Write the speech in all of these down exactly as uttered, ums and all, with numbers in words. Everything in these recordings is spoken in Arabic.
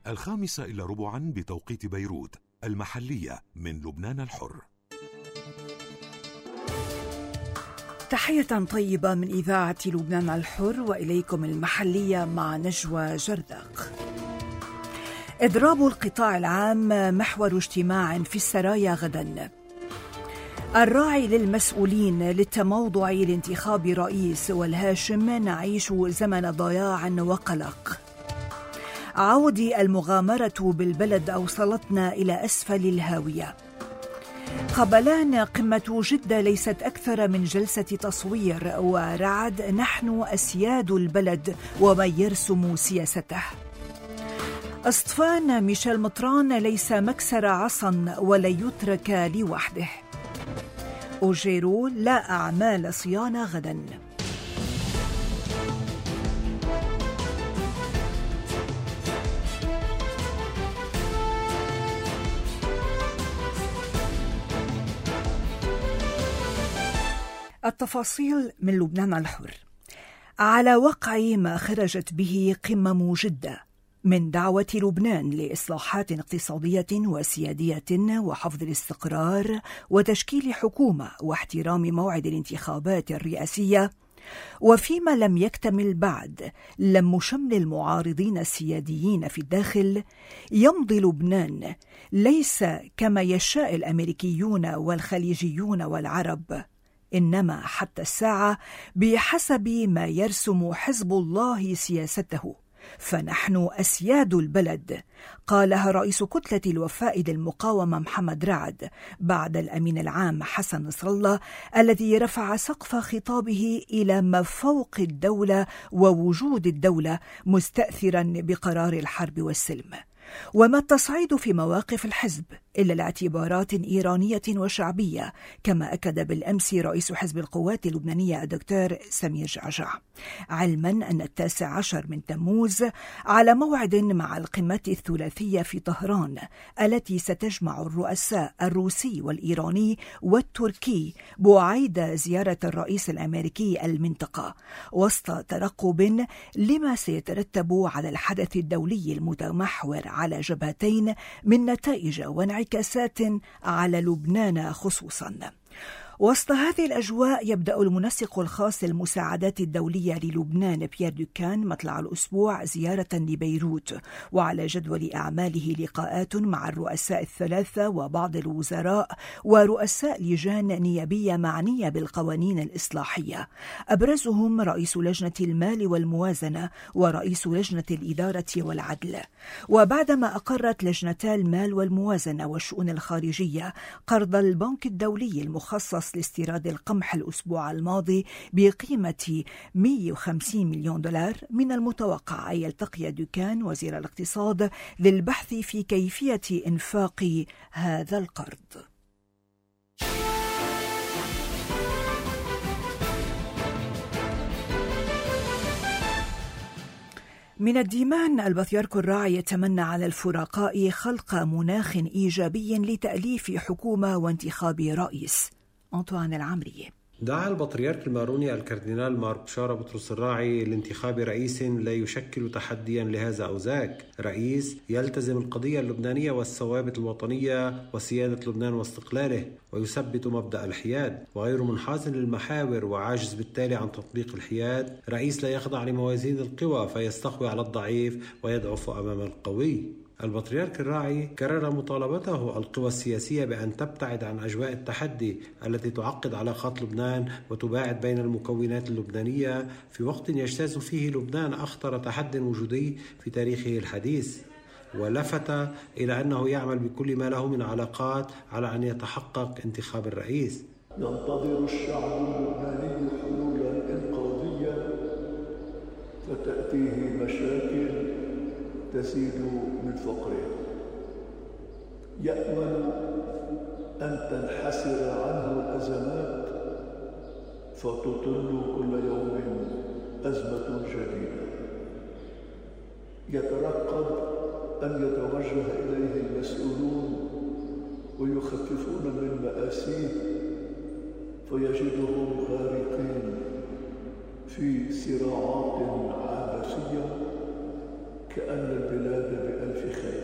الخامسة إلا ربعا بتوقيت بيروت، المحلية من لبنان الحر. تحية طيبة من إذاعة لبنان الحر، وإليكم المحلية مع نجوى جردق. إضراب القطاع العام محور اجتماع في السرايا غدا. الراعي للمسؤولين للتموضع لانتخاب رئيس، والهاشم نعيش زمن ضياع وقلق. عودي المغامرة بالبلد أوصلتنا إلى أسفل الهاوية. قبلان قمة جدة ليست أكثر من جلسة تصوير، ورعد نحن أسياد البلد ومن يرسم سياسته. أسطفان ميشيل مطران ليس مكسر عصا ولن يترك لوحده. أوجيرو لا أعمال صيانة غدا. التفاصيل من لبنان الحر. على وقع ما خرجت به قمم جدة من دعوة لبنان لإصلاحات اقتصادية وسيادية وحفظ الاستقرار وتشكيل حكومة واحترام موعد الانتخابات الرئاسية، وفيما لم يكتمل بعد لم شمل المعارضين السياديين في الداخل، يمضي لبنان ليس كما يشاء الأمريكيون والخليجيون والعرب، إنما حتى الساعة بحسب ما يرسم حزب الله سياسته. فنحن أسياد البلد، قالها رئيس كتلة الوفاء للمقاومة محمد رعد بعد الأمين العام حسن نصر الله، الذي رفع سقف خطابه إلى ما فوق الدولة ووجود الدولة، مستأثرا بقرار الحرب والسلم. وما التصعيد في مواقف الحزب إلا لاعتبارات إيرانية وشعبية، كما أكد بالأمس رئيس حزب القوات اللبنانية الدكتور سمير جعجع، علما أن التاسع عشر من تموز على موعد مع القمة الثلاثية في طهران التي ستجمع الرؤساء الروسي والإيراني والتركي بعيد زيارة الرئيس الأمريكي المنطقة، وسط ترقب لما سيترتب على الحدث الدولي المتمحور على جبهتين من نتائج وانعكاسات على لبنان خصوصا. وسط هذه الأجواء يبدأ المنسق الخاص للمساعدات الدولية للبنان بيير دوكان مطلع الأسبوع زيارة لبيروت، وعلى جدول أعماله لقاءات مع الرؤساء الثلاثة وبعض الوزراء ورؤساء لجان نيابية معنية بالقوانين الإصلاحية، أبرزهم رئيس لجنة المال والموازنة ورئيس لجنة الإدارة والعدل. وبعدما أقرت لجنتا المال والموازنة والشؤون الخارجية قرض البنك الدولي المخصص لاستيراد القمح الأسبوع الماضي بقيمة مئة وخمسين مليون دولار، من المتوقع أن يلتقي دوكان وزير الاقتصاد للبحث في كيفية إنفاق هذا القرض. من الديمان، البطريرك الراعي يتمنى على الفرقاء خلق مناخ إيجابي لتأليف حكومة وانتخاب رئيس. أنطوان العمري. دعا البطريرك الماروني الكاردينال مار بشارة بطرس الراعي لانتخاب رئيس لا يشكل تحديا لهذا أو ذاك، رئيس يلتزم القضية اللبنانية والثوابت الوطنية وسيادة لبنان واستقلاله، ويثبت مبدأ الحياد، وغير منحاز للمحاور وعاجز بالتالي عن تطبيق الحياد، رئيس لا يخضع لموازين القوى فيستقوي على الضعيف ويضعف أمام القوي. البطريرك الراعي كرر مطالبته القوى السياسية بأن تبتعد عن أجواء التحدي التي تعقد علاقات لبنان وتباعد بين المكونات اللبنانية في وقت يجتاز فيه لبنان أخطر تحد وجودي في تاريخه الحديث، ولفت إلى أنه يعمل بكل ما له من علاقات على أن يتحقق انتخاب الرئيس. ينتظر الشعب اللبناني حلولا إنقاذية فتأتيه مشاكل تزيد من فقره، يأمل أن تنحسر عنه الأزمات فتطل كل يوم أزمة جديدة، يترقب أن يتوجه إليه المسؤولون ويخففون من مآسيه فيجدهم غارقين في صراعات عابثية كأن البلاد بألف خير.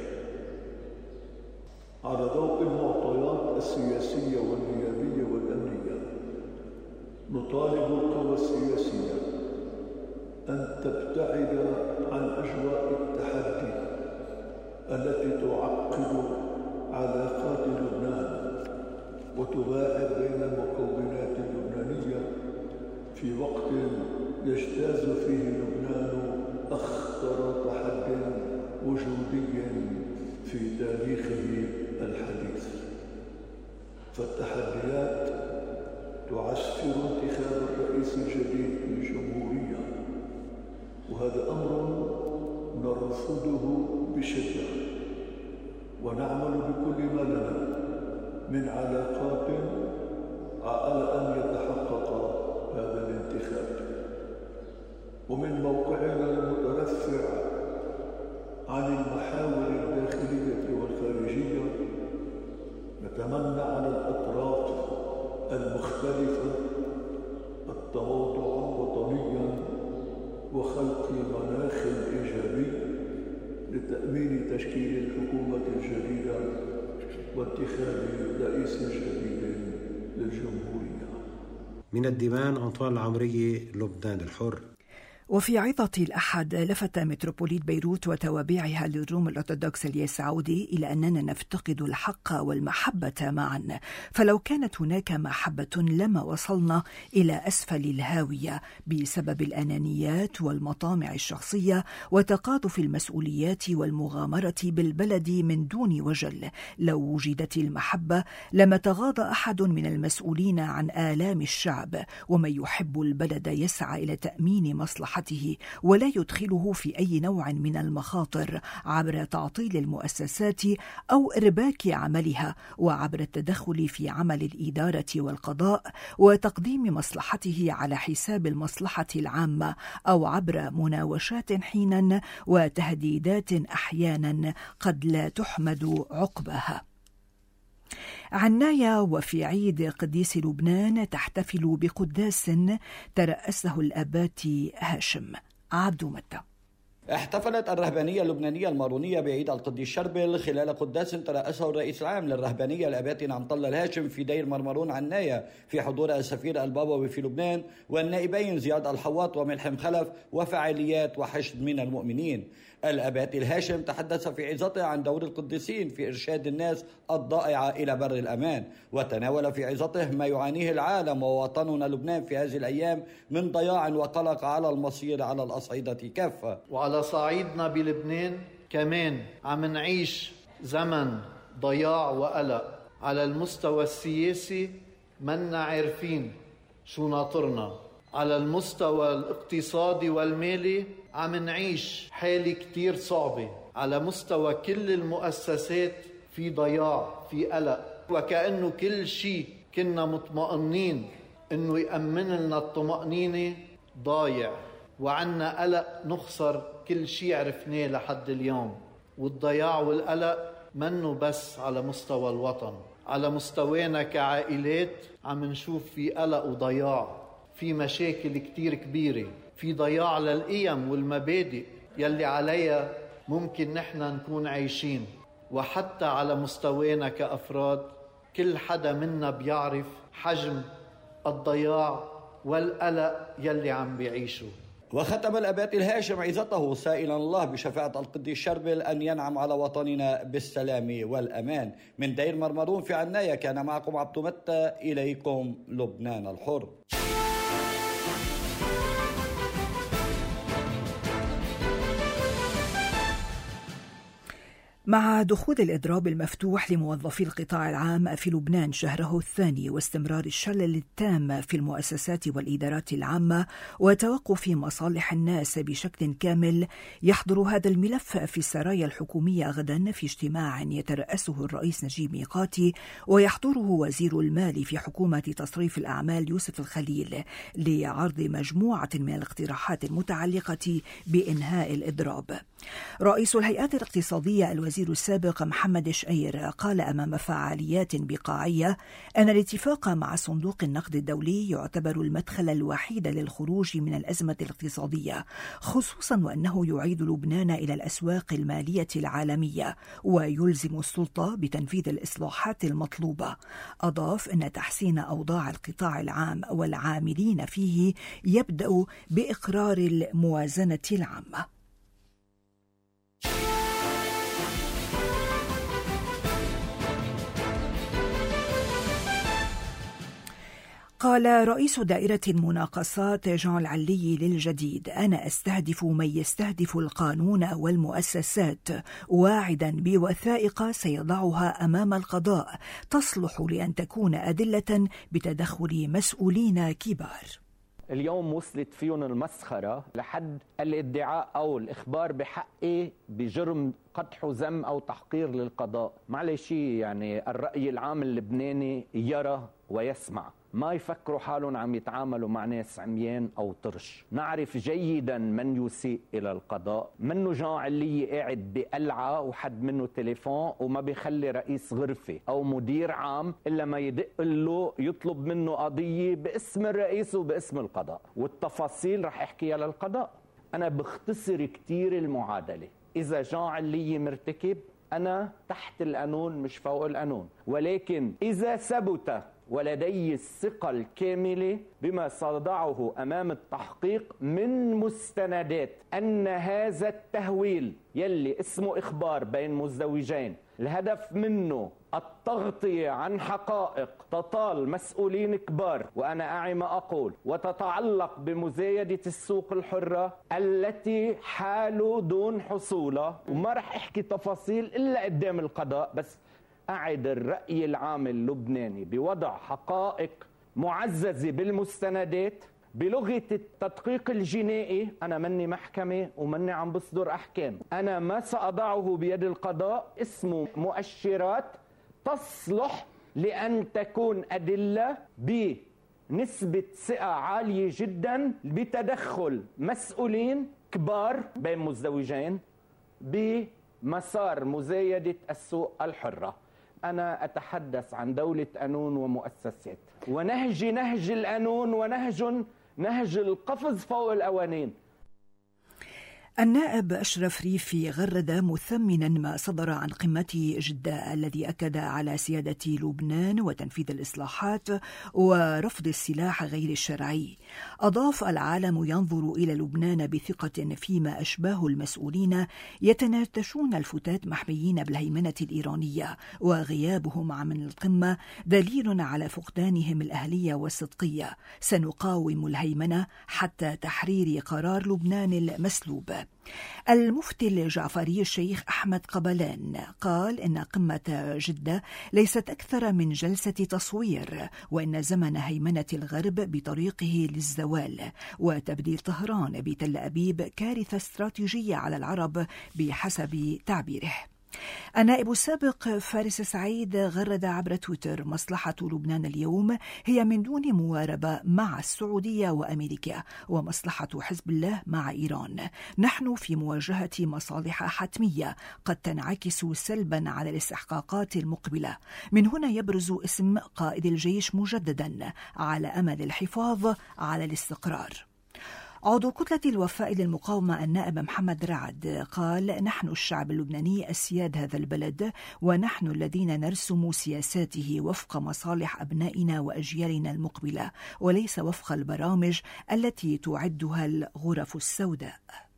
على ضوء المعطيات السياسية والنيابية والأمنية، نطالب القوى السياسية أن تبتعد عن أجواء التحدي التي تعقد علاقات لبنان وتباعد بين المكونات اللبنانية في وقت يجتاز فيه لبنان أخطر تحد وجودي في تاريخه الحديث. فالتحديات تعسكر انتخاب الرئيس الجديد للجمهورية، وهذا أمر نرفضه بشدة، ونعمل بكل ما لنا من علاقات على أن يتحقق هذا الانتخاب. ومن موقعنا المترفع عن المحاور الداخلية والخارجية، نتمنى على الأطراف المختلفة التواضع وطنيا وخلق مناخ إيجابي لتأمين تشكيل الحكومة الجديدة واتخاذ رئيس جديد للجمهورية. من الدمام أنطوان العمري، لبنان الحر. وفي عظة الأحد لفت متروبوليت بيروت وتوابعها للروم الأرثوذكس الياس عودي إلى أننا نفتقد الحق والمحبة معا، فلو كانت هناك محبة لما وصلنا إلى أسفل الهاوية بسبب الأنانيات والمطامع الشخصية وتقاطف المسؤوليات والمغامرة بالبلد من دون وجل. لو وجدت المحبة لما تغاضى أحد من المسؤولين عن آلام الشعب، ومن يحب البلد يسعى إلى تأمين مصلحة ولا يدخله في أي نوع من المخاطر عبر تعطيل المؤسسات أو إرباك عملها، وعبر التدخل في عمل الإدارة والقضاء وتقديم مصلحته على حساب المصلحة العامة، أو عبر مناوشات حينا وتهديدات أحيانا قد لا تحمد عقبها. عناية وفي عيد قديس لبنان تحتفل بقداس ترأسه الأبات هاشم. عبد متى. احتفلت الرهبانية اللبنانية المارونية بعيد القديس شربل خلال قداس ترأسه الرئيس العام للرهبانية الأبات نعمطلة الهاشم في دير مرمرون عناية في حضور السفير البابوي في لبنان والنائبين زياد الحواط وملحم خلف وفعاليات وحشد من المؤمنين. الأبات الهاشم تحدث في عظته عن دور القديسين في إرشاد الناس الضائعة إلى بر الأمان، وتناول في عظته ما يعانيه العالم ووطننا لبنان في هذه الأيام من ضياع وقلق على المصير على الأصعدة كافة. وعلى صعيدنا بلبنان كمان عم نعيش زمن ضياع وقلق. على المستوى السياسي منا عارفين شو ناطرنا، على المستوى الاقتصادي والمالي عم نعيش حالة كتير صعبة، على مستوى كل المؤسسات في ضياع، في قلق، وكأنه كل شيء كنا مطمئنين انه يأمن لنا الطمأنينة ضايع، وعنا قلق نخسر كل شيء عرفناه لحد اليوم. والضياع والقلق منه بس على مستوى الوطن، على مستوانا كعائلات عم نشوف في قلق وضياع، في مشاكل كتير كبيرة، في ضياع للقيم والمبادئ يلي عليها ممكن نحن نكون عايشين. وحتى على مستوانا كأفراد كل حدا منا بيعرف حجم الضياع والقلق يلي عم بيعيشوا. وختم الأبات الهاشم عظته سائلا الله بشفاعة القديس شربل أن ينعم على وطننا بالسلام والأمان. من دير مرمرون في عناية كان معكم عبد متى، إليكم لبنان الحر. مع دخول الإضراب المفتوح لموظفي القطاع العام في لبنان شهره الثاني، واستمرار الشلل التام في المؤسسات والإدارات العامة وتوقف مصالح الناس بشكل كامل، يحضر هذا الملف في السرايا الحكومية غدا في اجتماع يترأسه الرئيس نجيب ميقاتي ويحضره وزير المال في حكومة تصريف الأعمال يوسف الخليل لعرض مجموعة من الاقتراحات المتعلقة بإنهاء الإضراب. رئيس الهيئات الاقتصادية الوزير الوزير السابق محمد شقير قال أمام فعاليات بقاعية أن الاتفاق مع صندوق النقد الدولي يعتبر المدخل الوحيد للخروج من الأزمة الاقتصادية، خصوصا وأنه يعيد لبنان إلى الأسواق المالية العالمية ويلزم السلطة بتنفيذ الإصلاحات المطلوبة. أضاف أن تحسين أوضاع القطاع العام والعاملين فيه يبدأ بإقرار الموازنة العامة. قال رئيس دائرة المناقصات جون العلي للجديد: أنا أستهدف من يستهدف القانون والمؤسسات، واعدا بوثائق سيضعها أمام القضاء تصلح لأن تكون أدلة بتدخل مسؤولين كبار. اليوم وصلت فيهم المسخرة لحد الادعاء أو الإخبار بحقي بجرم قدح وذم أو تحقير للقضاء. معلش، يعني الرأي العام اللبناني يرى ويسمع، ما يفكروا حالهم عم يتعاملوا مع ناس عميان أو طرش. نعرف جيدا من يسيء إلى القضاء، منه جون علي قاعد بقلعة وحد منه تليفون وما بيخلي رئيس غرفة أو مدير عام إلا ما يدق له يطلب منه قضية باسم الرئيس وباسم القضاء، والتفاصيل رح احكيها للقضاء. أنا بختصر كتير المعادلة. إذا جون علي مرتكب، أنا تحت القانون مش فوق القانون، ولكن إذا ثبت ولدي الثقة الكاملة بما سأضعه أمام التحقيق من مستندات أن هذا التهويل يلي اسمه إخبار بين مزدوجين الهدف منه التغطية عن حقائق تطال مسؤولين كبار، وأنا أعي ما أقول، وتتعلق بمزايدة السوق الحرة التي حالوا دون حصولها، وما رح أحكي تفاصيل إلا قدام القضاء، بس أعد الرأي العام اللبناني بوضع حقائق معززة بالمستندات بلغة التدقيق الجنائي. أنا مني محكمة ومني عم بصدر أحكام، أنا ما سأضعه بيد القضاء اسمه مؤشرات تصلح لأن تكون أدلة بنسبة ثقة عالية جدا بتدخل مسؤولين كبار بين مزدوجين بمسار مزايدة السوق الحرة. أنا أتحدث عن دولة قانون ومؤسسات، ونهج نهج القانون ونهج نهج القفز فوق القوانين. النائب أشرف ريفي غرد مثمنا ما صدر عن قمة جدة الذي أكد على سيادة لبنان وتنفيذ الإصلاحات ورفض السلاح غير الشرعي. أضاف: العالم ينظر إلى لبنان بثقة فيما أشباه المسؤولين يتناتشون الفتات محميين بالهيمنة الإيرانية، وغيابهم عن القمة دليل على فقدانهم الأهلية والصدقية. سنقاوم الهيمنة حتى تحرير قرار لبنان المسلوب. المفتي الجعفري الشيخ أحمد قبلان قال إن قمة جدة ليست أكثر من جلسة تصوير، وإن زمن هيمنة الغرب بطريقه للزوال، وتبديل طهران بتل أبيب كارثة استراتيجية على العرب بحسب تعبيره. النائب السابق فارس سعيد غرد عبر تويتر: مصلحة لبنان اليوم هي من دون مواربة مع السعودية وأمريكا، ومصلحة حزب الله مع إيران. نحن في مواجهة مصالح حتمية قد تنعكس سلبا على الاستحقاقات المقبلة. من هنا يبرز اسم قائد الجيش مجددا على أمل الحفاظ على الاستقرار. عضو كتلة الوفاء للمقاومة النائب محمد رعد قال: نحن الشعب اللبناني أسياد هذا البلد، ونحن الذين نرسم سياساته وفق مصالح أبنائنا وأجيالنا المقبلة، وليس وفق البرامج التي تعدها الغرف السوداء.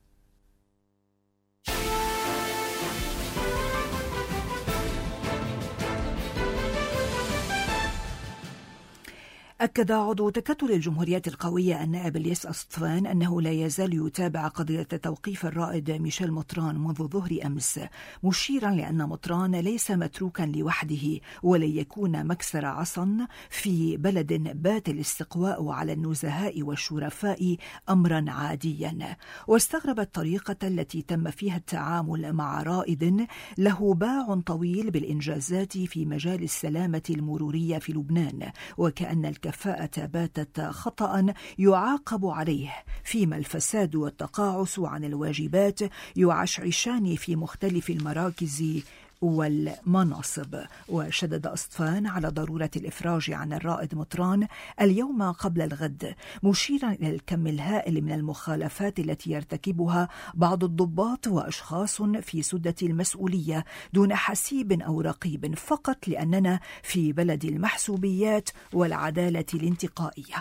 أكد عضو تكتل الجمهوريات القوية النائب الياس أسطفان أنه لا يزال يتابع قضية توقيف الرائد ميشيل مطران منذ ظهر أمس، مشيرا لأن مطران ليس متروكا لوحده، ولن يكون مكسر عصا في بلد بات الاستقواء على النزهاء والشرفاء أمرا عاديا. واستغرب الطريقة التي تم فيها التعامل مع رائد له باع طويل بالإنجازات في مجال السلامة المرورية في لبنان، وكأن الكفاءة باتت خطأ يعاقب عليه، فيما الفساد والتقاعس عن الواجبات يعشعشان في مختلف المراكز والمناصب. وشدد أسطفان على ضرورة الإفراج عن الرائد مطران اليوم قبل الغد، مشيرا إلى الكم الهائل من المخالفات التي يرتكبها بعض الضباط وأشخاص في سدة المسؤولية دون حسيب أو رقيب، فقط لأننا في بلد المحسوبيات والعدالة الانتقائية.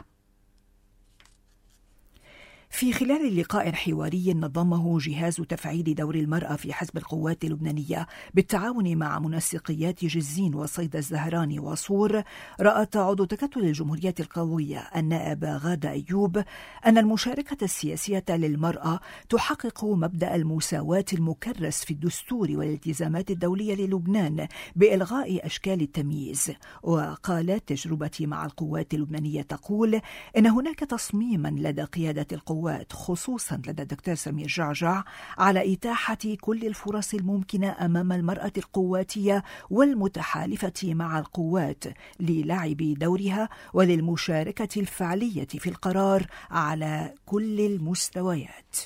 في خلال لقاء حواري نظمه جهاز تفعيل دور المرأة في حزب القوات اللبنانية بالتعاون مع منسقيات جزين وصيدا الزهراني وصور، رأت عضو تكتل الجمهورية القوية النائبة غادة أيوب أن المشاركة السياسية للمرأة تحقق مبدأ المساواة المكرس في الدستور والالتزامات الدولية للبنان بإلغاء أشكال التمييز. وقالت تجربتي مع القوات اللبنانية تقول إن هناك تصميما لدى قيادة القوات خصوصا لدى الدكتور سمير جعجع على إتاحة كل الفرص الممكنة أمام المرأة القواتية والمتحالفة مع القوات للعب دورها وللمشاركة الفعلية في القرار على كل المستويات.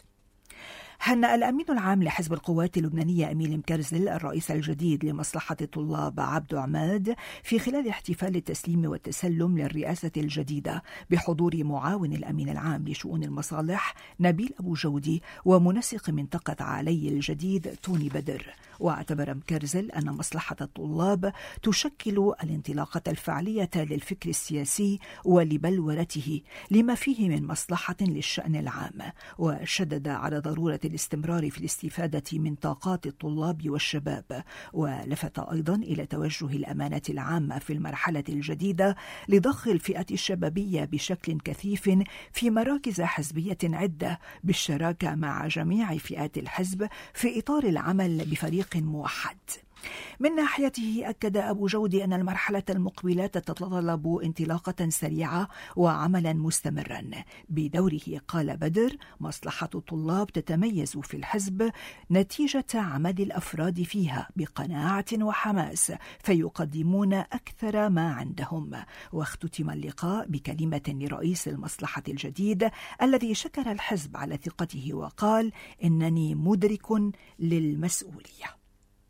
هنأ الأمين العام لحزب القوات اللبنانية أميل مكرزل الرئيس الجديد لمصلحة الطلاب عبدو عماد في خلال احتفال التسليم والتسلم للرئاسة الجديدة بحضور معاون الأمين العام لشؤون المصالح نبيل أبو جودي ومنسق منطقة علي الجديد توني بدر. واعتبر مكرزل أن مصلحة الطلاب تشكل الانطلاقة الفعلية للفكر السياسي ولبلورته لما فيه من مصلحة للشأن العام، وشدد على ضرورة الاستمرار في الاستفادة من طاقات الطلاب والشباب. ولفت أيضا إلى توجه الأمانة العامة في المرحلة الجديدة لضخ الفئة الشبابية بشكل كثيف في مراكز حزبية عدة بالشراكة مع جميع فئات الحزب في إطار العمل بفريق موحد. من ناحيته أكد أبو جودي أن المرحلة المقبلة تتطلب انطلاقة سريعة وعملا مستمرا. بدوره قال بدر مصلحة الطلاب تتميز في الحزب نتيجة عمل الأفراد فيها بقناعة وحماس فيقدمون أكثر ما عندهم. واختتم اللقاء بكلمة لرئيس المصلحة الجديد الذي شكر الحزب على ثقته وقال إنني مدرك للمسؤولية.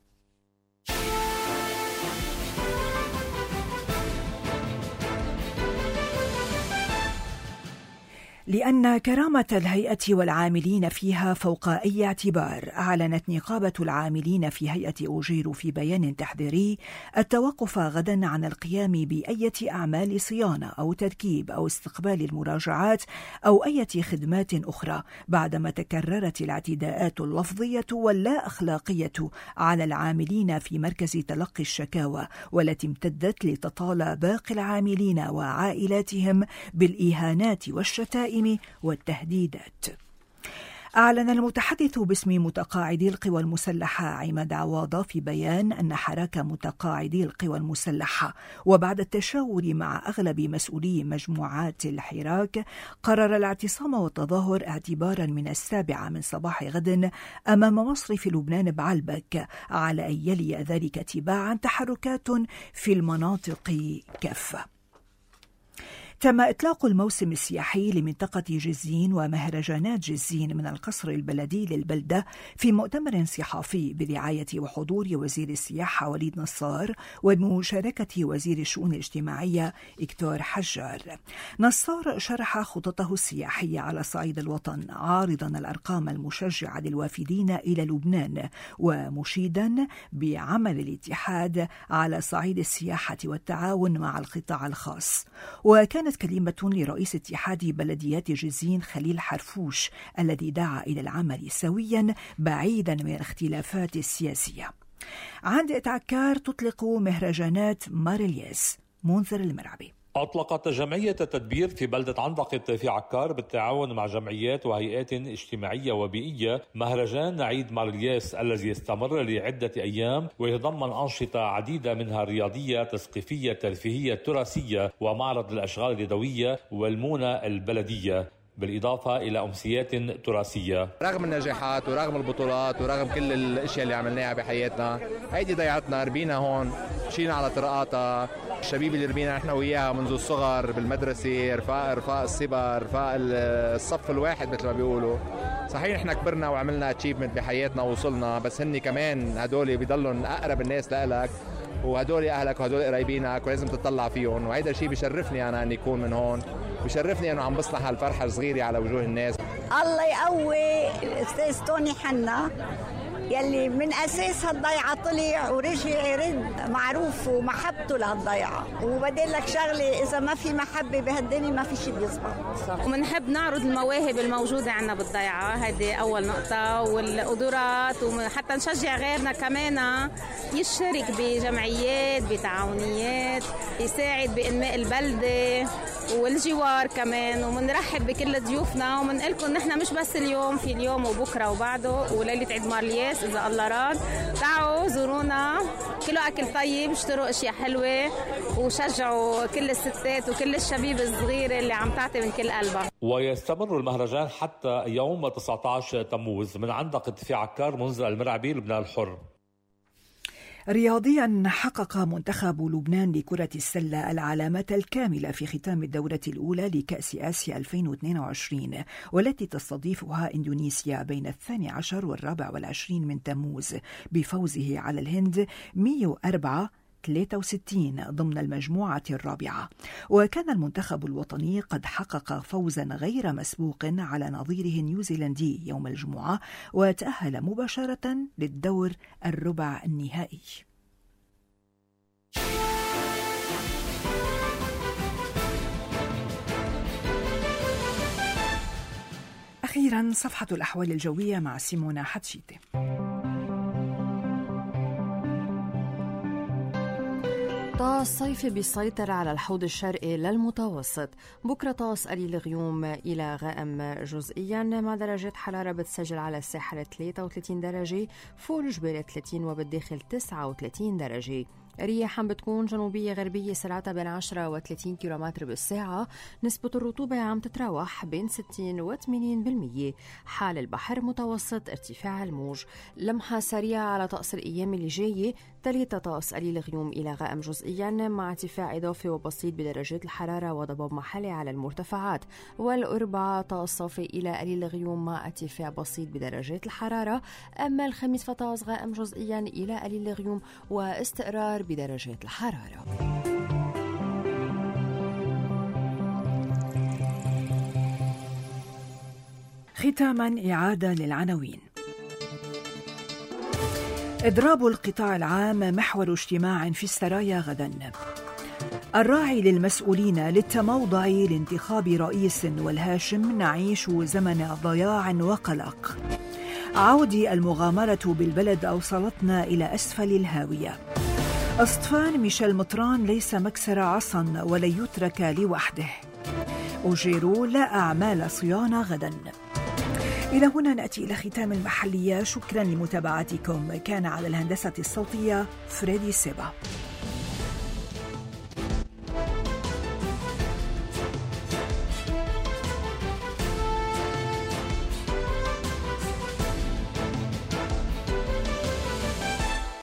لأن كرامة الهيئة والعاملين فيها فوق أي اعتبار، أعلنت نقابة العاملين في هيئة أوجير في بيان تحذيري التوقف غدا عن القيام بأية أعمال صيانة أو تركيب أو استقبال المراجعات أو أية خدمات أخرى بعدما تكررت الاعتداءات اللفظية واللا أخلاقية على العاملين في مركز تلقي الشكاوى، والتي امتدت لتطال باقي العاملين وعائلاتهم بالإهانات والشتائم والتهديدات. أعلن المتحدث باسم متقاعدي القوى المسلحة عماد عواضة في بيان أن حراك متقاعدي القوى المسلحة وبعد التشاور مع أغلب مسؤولي مجموعات الحراك قرر الاعتصام والتظاهر اعتبارا من السابعة من صباح غد أمام مصرف لبنان بعلبك، على أن يلي ذلك تباعا تحركات في المناطق كافة. تم إطلاق الموسم السياحي لمنطقة جزين ومهرجانات جزين من القصر البلدي للبلدة في مؤتمر صحفي برعاية وحضور وزير السياحة وليد نصار وبمشاركة وزير الشؤون الاجتماعية إكتور حجار. نصار شرح خططه السياحية على صعيد الوطن عارضا الأرقام المشجعة للوافدين إلى لبنان ومشيدا بعمل الاتحاد على صعيد السياحة والتعاون مع القطاع الخاص. وكان كلمة لرئيس اتحاد بلديات جزين خليل حرفوش الذي دعا إلى العمل سويا بعيدا من الاختلافات السياسية. عند عكار تطلق مهرجانات ماريلياس. منذر المرعبي. أطلقت جمعية التدبير في بلدة عنبقة في عكار بالتعاون مع جمعيات وهيئات اجتماعية وبيئية مهرجان عيد مارلياس الذي يستمر لعدة أيام ويتضمن أنشطة عديدة منها رياضية تثقيفية ترفيهية تراثية ومعرض الأشغال اليدوية والمونة البلدية، بالإضافة إلى أمسيات تراثية. رغم النجاحات ورغم البطولات ورغم كل الأشياء اللي عملناها بحياتنا، هيدي ضيعتنا، ربينا هون، مشينا على طرقاتها، الشبيب اللي ربينا نحن وياها منذ الصغر بالمدرسة، رفاق رفاق الصبا، رفاق الصف الواحد مثل ما بيقولوا. صحيح نحن كبرنا وعملنا اتشيفمنت بحياتنا ووصلنا، بس هني كمان هدول بيضلوا أقرب الناس لإلك، وهدول أهلك وهدول قرايبينك ولازم تطلع فيهم، وهيدا الشيء بيشرفني أنا أن يكون من هون، بيشرفني أنه عم بصلح هالفرحة الصغيرة على وجوه الناس. الله يقوي الأستاذ توني حنا يلي من أساس هالضيعة طلع ورجع يرد معروف ومحبته لهالضيعة. وبدل لك شغلة، إذا ما في محبة بهالدنيا ما في شيء بيزبط. ومنحب نعرض المواهب الموجودة عنا بالضيعة، هذه أول نقطة، والقدرات، وحتى نشجع غيرنا كمان يشترك بجمعيات بتعاونيات يساعد بإنماء البلدة والجوار كمان. ومنرحب بكل ضيوفنا ومنقلكم نحن مش بس اليوم، في اليوم وبكرة وبعده وليلة عيد مارلياس إذا الله راد. تعالوا زورونا، كله أكل طيب، اشتروا أشياء حلوة، وشجعوا كل الستات وكل الشبيب الصغيرة اللي عم تعطي من كل قلبها. ويستمر المهرجان حتى يوم تسعة عشر تموز من عندقة في عكار منزل المرعبي لبنان الحر. رياضيا، حقق منتخب لبنان لكرة السلة العلامة الكاملة في ختام الدورة الأولى لكأس آسيا ألفين واثنين وعشرين، والتي تستضيفها إندونيسيا بين الثاني عشر والرابع والعشرين من تموز، بفوزه على الهند مئة وأربعة ثلاثة وستين ضمن المجموعة الرابعة. وكان المنتخب الوطني قد حقق فوزا غير مسبوق على نظيره النيوزيلندي يوم الجمعة، وتأهل مباشرة للدور الربع النهائي. أخيرا صفحة الأحوال الجوية مع سيمونا حتشيتي. طقس صيفي بيسيطر على الحوض الشرقي للمتوسط. بكرة طقس قليل غيوم إلى غائم جزئيا، مع درجات حرارة بتسجل على الساحل ثلاثة وثلاثين درجة، فوق الجبال ثلاثين وبالداخل تسعة وثلاثين درجة. رياح بتكون جنوبية غربية سرعتها بين عشرة وثلاثين كيلومتر بالساعة. نسبة الرطوبة عم تتراوح بين ستين وثمانين بالمية. حال البحر متوسط ارتفاع الموج. لمحة سريعة على طقس الأيام اللي جاية. ثلاثة طقس قليل غيوم إلى غائم جزئيا، مع ارتفاع إضافي وبسيط بدرجات الحرارة وضباب محلي على المرتفعات. والأربعة طقس صافي إلى قليل غيوم مع ارتفاع بسيط بدرجات الحرارة. أما الخميس فطقس غائم جزئيا إلى قليل غيوم واستقرار بدرجات الحرارة. ختاما إعادة للعناوين. إضراب القطاع العام محور اجتماع في السرايا غدا. الراعي للمسؤولين للتموضع لانتخاب رئيس، والهاشم نعيش زمن ضياع وقلق. عودي المغامرة بالبلد أوصلتنا إلى أسفل الهاوية. أسطفان ميشيل مطران ليس مكسر عصا ولن يترك لوحده. أجيرو لا أعمال صيانة غدا. إلى هنا نأتي إلى ختام المحلية. شكرا لمتابعتكم. كان على الهندسة الصوتية فريدي سيبا.